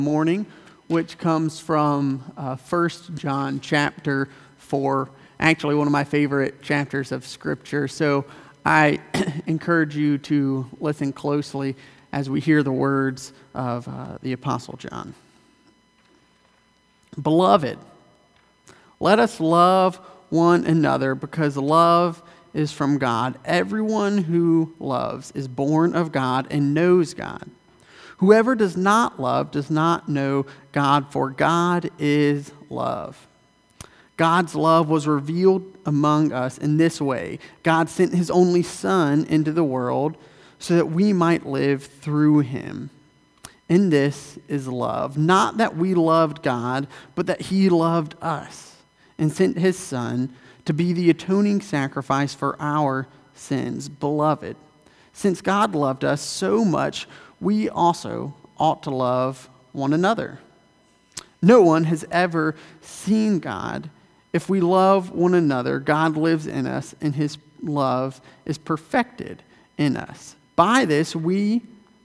Morning, which comes from 1 John chapter 4, actually one of my favorite chapters of Scripture. So I encourage you to listen closely as we hear the words of the Apostle John. Beloved, let us love one another because love is from God. Everyone who loves is born of God and knows God. Whoever does not love does not know God, for God is love. God's love was revealed among us in this way. God sent his only Son into the world so that we might live through him. In this is love, not that we loved God, but that he loved us and sent his Son to be the atoning sacrifice for our sins. Beloved, since God loved us so much, we also ought to love one another. No one has ever seen God. If we love one another, God lives in us, and his love is perfected in us. By this, we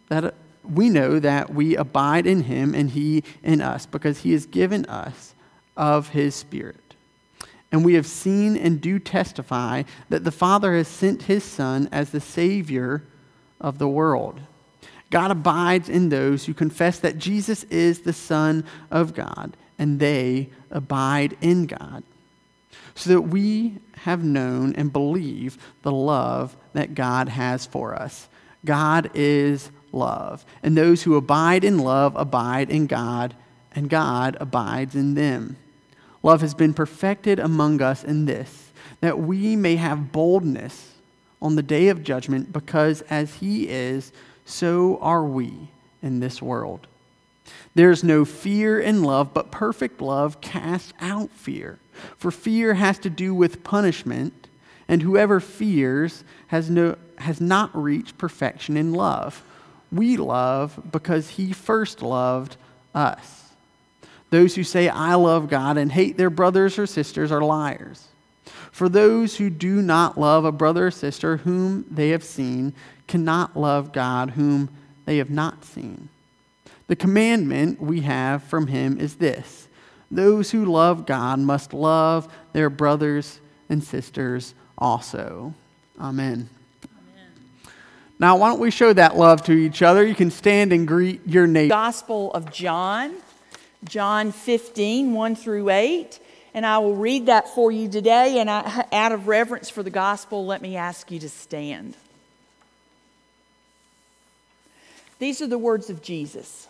know that we abide in him and he in us, because he has given us of his Spirit. And we have seen and do testify that the Father has sent his Son as the Savior of the world. God abides in those who confess that Jesus is the Son of God, and they abide in God, so that we have known and believe the love that God has for us. God is love, and those who abide in love abide in God, and God abides in them. Love has been perfected among us in this, that we may have boldness on the day of judgment, because as he is, so are we in this world. There is no fear in love, but perfect love casts out fear. For fear has to do with punishment, and whoever fears has not reached perfection in love. We love because he first loved us. Those who say, "I love God," and hate their brothers or sisters are liars. For those who do not love a brother or sister whom they have seen cannot love God whom they have not seen. The commandment we have from him is this: those who love God must love their brothers and sisters also. Amen. Now, why don't we show that love to each other? You can stand and greet your neighbor. Gospel of John, John 15, 1 through 8. And I will read that for you today. And out of reverence for the gospel, let me ask you to stand. These are the words of Jesus.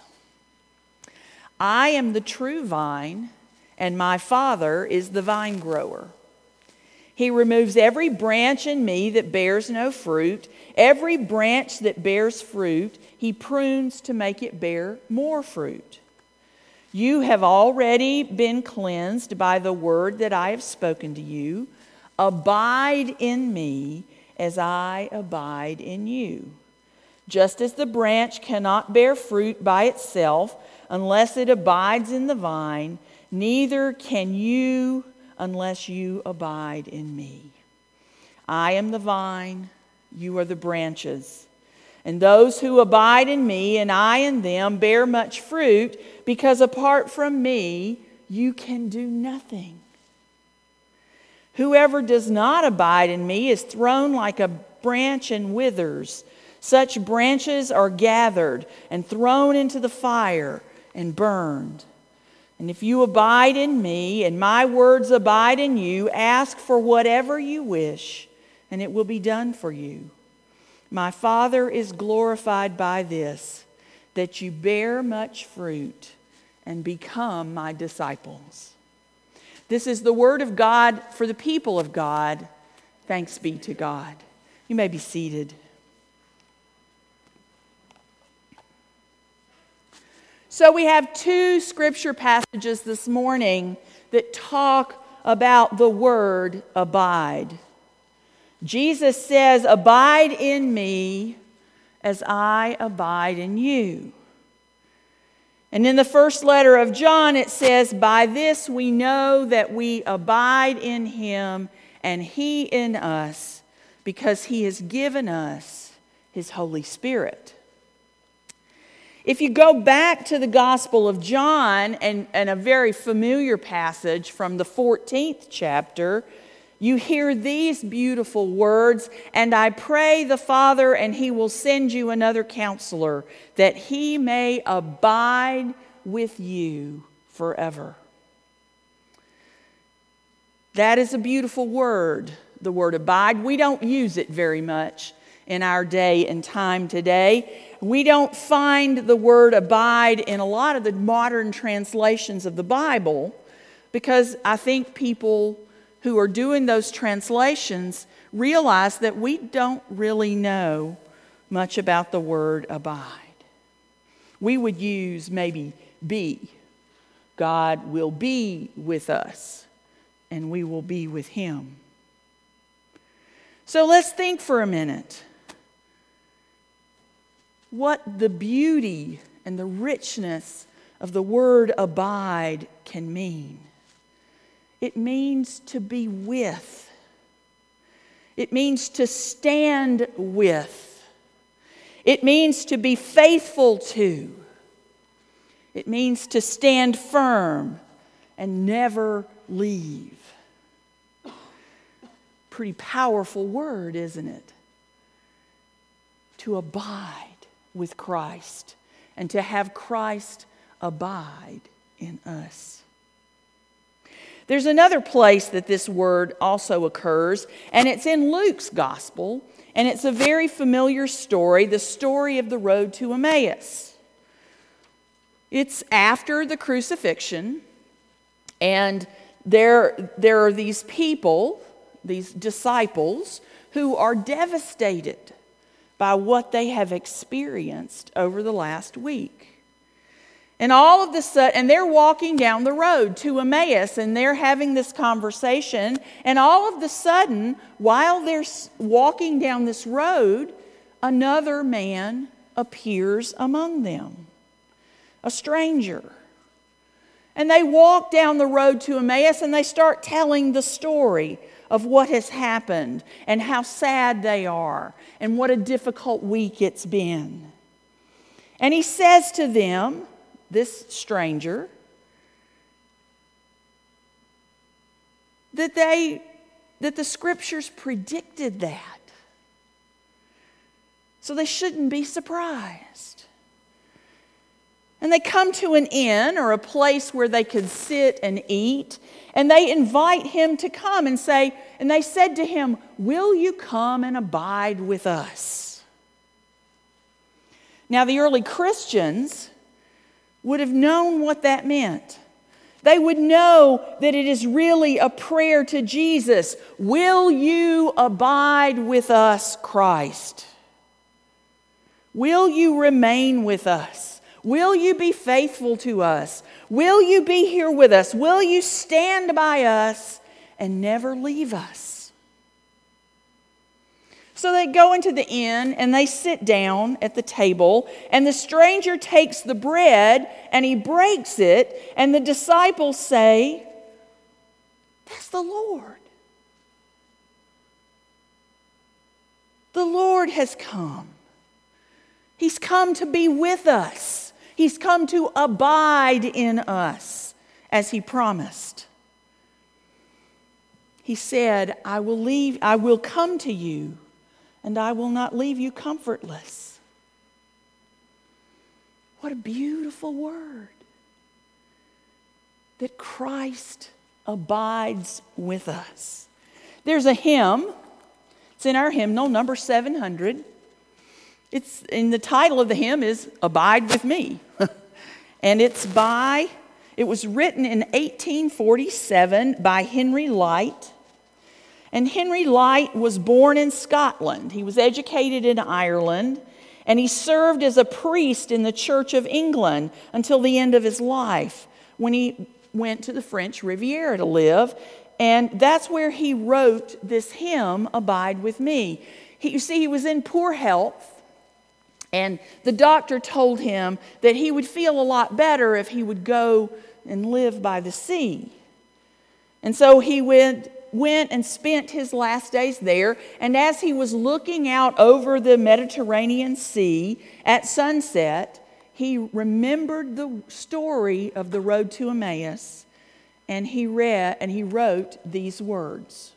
I am the true vine, and my Father is the vine grower. He removes every branch in me that bears no fruit. Every branch that bears fruit, he prunes to make it bear more fruit. You have already been cleansed by the word that I have spoken to you. Abide in me as I abide in you. Just as the branch cannot bear fruit by itself unless it abides in the vine, neither can you unless you abide in me. I am the vine, you are the branches. And those who abide in me and I in them bear much fruit, because apart from me, you can do nothing. Whoever does not abide in me is thrown like a branch and withers. Such branches are gathered and thrown into the fire and burned. And if you abide in me and my words abide in you, ask for whatever you wish, and it will be done for you. My Father is glorified by this, that you bear much fruit and become my disciples. This is the word of God for the people of God. Thanks be to God. You may be seated. So we have two scripture passages this morning that talk about the word abide. Jesus says, abide in me as I abide in you. And in the first letter of John, it says, by this we know that we abide in him and he in us, because he has given us his Holy Spirit. If you go back to the Gospel of John and a very familiar passage from the 14th chapter, you hear these beautiful words, "And I pray the Father, and He will send you another counselor, that He may abide with you forever." That is a beautiful word, the word abide. We don't use it very much in our day and time today. We don't find the word abide in a lot of the modern translations of the Bible, because I think people who are doing those translations realize that we don't really know much about the word abide. We would use maybe be. God will be with us, and we will be with Him. So let's think for a minute what the beauty and the richness of the word abide can mean. It means to be with. It means to stand with. It means to be faithful to. It means to stand firm and never leave. Pretty powerful word, isn't it? To abide with Christ and to have Christ abide in us. There's another place that this word also occurs, and it's in Luke's gospel, and it's a very familiar story, the story of the road to Emmaus. It's after the crucifixion, and there are these people, these disciples, who are devastated by what they have experienced over the last week. And all of the sudden, and they're walking down the road to Emmaus, and they're having this conversation, and all of the sudden, while they're walking down this road, another man appears among them, a stranger. And they walk down the road to Emmaus, and they start telling the story of what has happened and how sad they are and what a difficult week it's been. And he says to them, this stranger, that the scriptures predicted that. So they shouldn't be surprised. And they come to an inn or a place where they could sit and eat, and they invite him to come and they said to him, "Will you come and abide with us?" Now, the early Christians would have known what that meant. They would know that it is really a prayer to Jesus. Will you abide with us, Christ? Will you remain with us? Will you be faithful to us? Will you be here with us? Will you stand by us and never leave us? So they go into the inn and they sit down at the table, and the stranger takes the bread and he breaks it, and the disciples say, "That's the Lord. The Lord has come. He's come to be with us. He's come to abide in us, as He promised." He said, I will come to you, and I will not leave you comfortless." What a beautiful word. That Christ abides with us. There's a hymn. It's in our hymnal, number 700. The title of the hymn is "Abide with Me." And it was written in 1847 by Henry Lyte. And Henry Lyte was born in Scotland. He was educated in Ireland, and he served as a priest in the Church of England until the end of his life, when he went to the French Riviera to live. And that's where he wrote this hymn, "Abide with Me." You see, he was in poor health, and the doctor told him that he would feel a lot better if he would go and live by the sea. And so he went and spent his last days there. And as he was looking out over the Mediterranean Sea at sunset, he remembered the story of the road to Emmaus, and he wrote these words.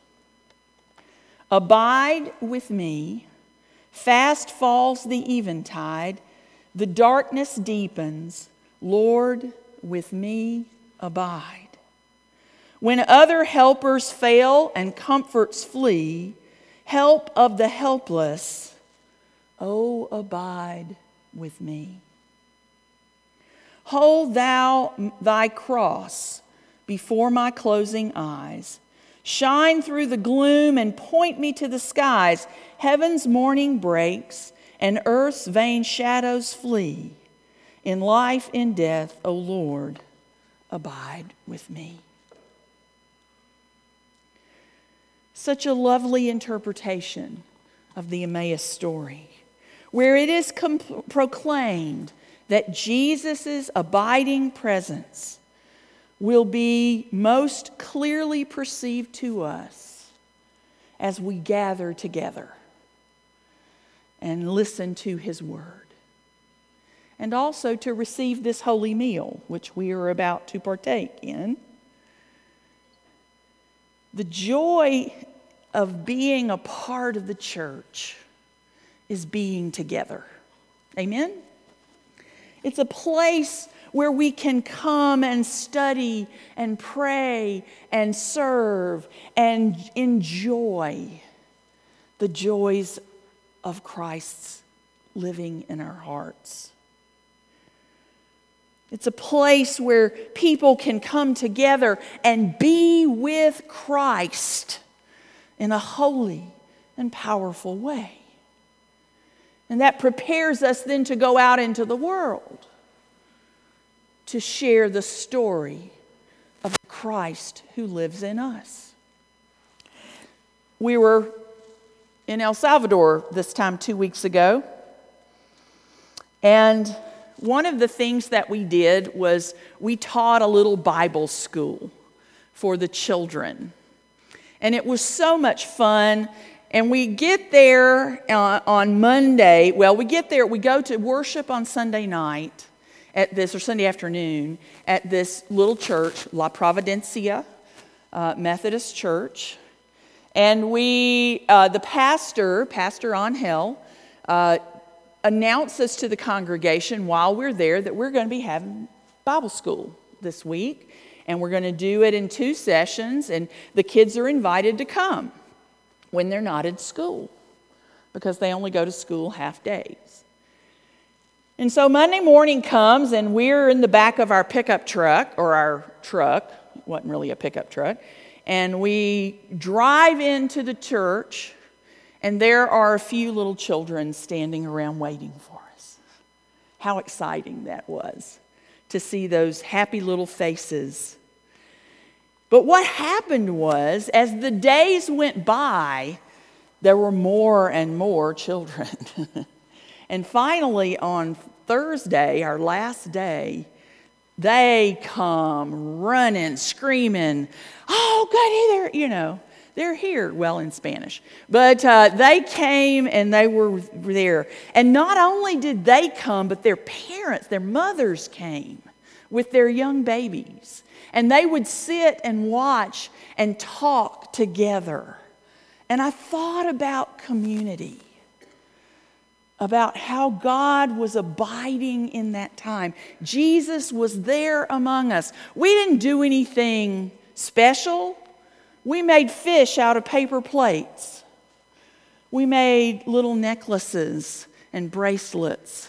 Abide with me, fast falls the eventide, the darkness deepens, Lord, with me abide. When other helpers fail and comforts flee, help of the helpless, oh, abide with me. Hold thou thy cross before my closing eyes. Shine through the gloom and point me to the skies. Heaven's morning breaks and earth's vain shadows flee. In life, in death, O Lord, abide with me. Such a lovely interpretation of the Emmaus story, where it is proclaimed that Jesus' abiding presence will be most clearly perceived to us as we gather together and listen to his word, and also to receive this holy meal, which we are about to partake in. The joy of being a part of the church is being together. Amen? It's a place where we can come and study and pray and serve and enjoy the joys of Christ's living in our hearts. It's a place where people can come together and be with Christ in a holy and powerful way. And that prepares us then to go out into the world to share the story of Christ who lives in us. We were in El Salvador this time 2 weeks ago, and one of the things that we did was we taught a little Bible school for the children. And it was so much fun. And we get there on Monday. Well, we go to worship on Sunday night at this, or Sunday afternoon, at this little church, La Providencia Methodist Church. And the pastor Angel, announces to the congregation while we're there that we're going to be having Bible school this week. And we're going to do it in 2 sessions, and the kids are invited to come when they're not in school, because they only go to school half days. And so Monday morning comes, and we're in the back of our pickup truck, or our truck, it wasn't really a pickup truck, and we drive into the church, and there are a few little children standing around waiting for us. How exciting that was to see those happy little faces. But what happened was, as the days went by, there were more and more children. And finally, on Thursday, our last day, they come running, screaming, "Oh, goody, they're here." Well, in Spanish. But they came and they were there. And not only did they come, but their parents, their mothers came with their young babies. And they would sit and watch and talk together. And I thought about community, about how God was abiding in that time. Jesus was there among us. We didn't do anything special. We made fish out of paper plates. We made little necklaces and bracelets.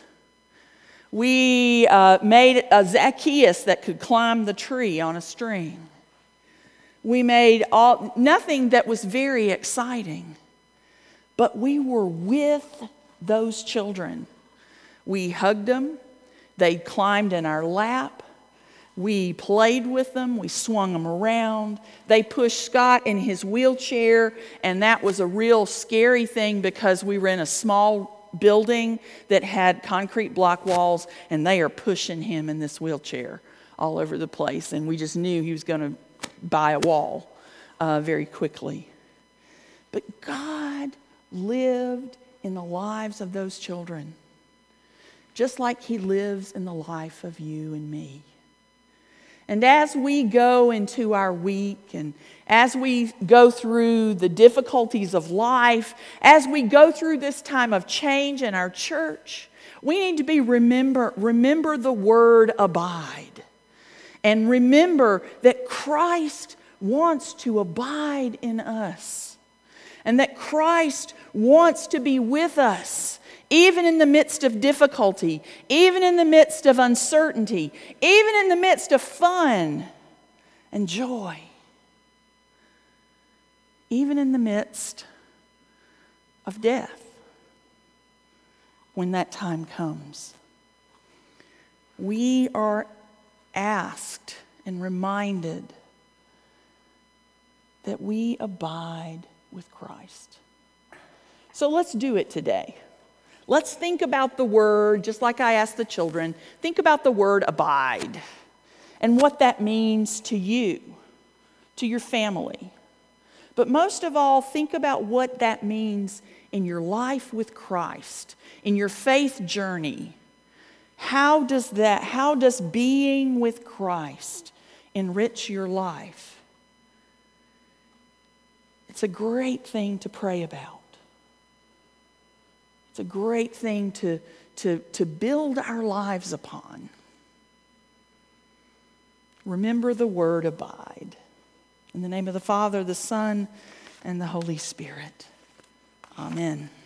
We made a Zacchaeus that could climb the tree on a string. We made nothing that was very exciting, but we were with those children. We hugged them. They climbed in our lap. We played with them. We swung them around. They pushed Scott in his wheelchair, and that was a real scary thing because we were in a small building that had concrete block walls, and they are pushing him in this wheelchair all over the place, and we just knew he was going to buy a wall very quickly. But God lived in the lives of those children. just like he lives in the life of you and me. And as we go into our week, and as we go through the difficulties of life, as we go through this time of change in our church, we need to be remember the word abide. And remember that Christ wants to abide in us. And that Christ wants to be with us, even in the midst of difficulty, even in the midst of uncertainty, even in the midst of fun and joy, even in the midst of death, when that time comes. We are asked and reminded that we abide with Christ. So let's do it today. Let's think about the word, just like I asked the children, think about the word abide and what that means to you, to your family. But most of all, think about what that means in your life with Christ, in your faith journey. How does being with Christ enrich your life? It's a great thing to pray about. It's a great thing to build our lives upon. Remember the word abide. In the name of the Father, the Son, and the Holy Spirit. Amen.